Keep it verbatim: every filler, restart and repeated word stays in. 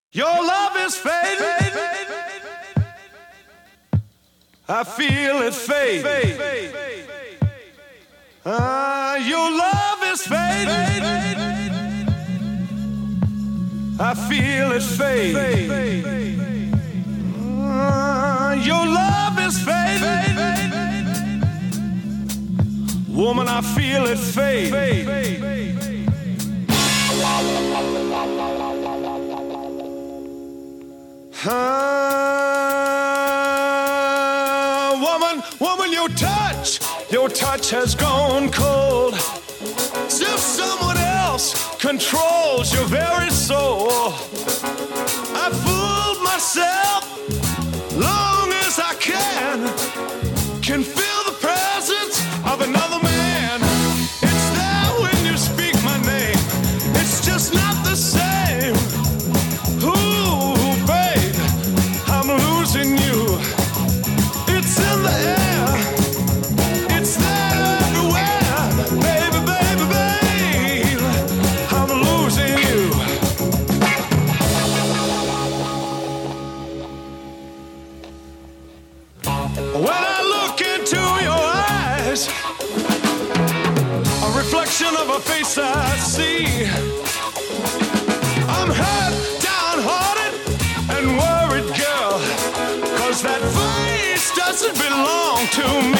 Your love is fading. I feel it fade. Ah, your love is fading. I feel it fade. Ah, your love is fading. Woman, I feel it fade. Ah, woman, woman, your touch, your touch has gone cold. As if someone else controls your very soul. I fooled myself long as I can. Can feel the presence of another man. It's there when you speak my name. It's just not the same. Ooh, babe, I'm losing you. It's in the air. It's there everywhere. Baby, baby, babe, I'm losing you. When I look into your eyes, a reflection of a face I see. I'm hurt, downhearted, and worried, girl, 'cause that face doesn't belong to me.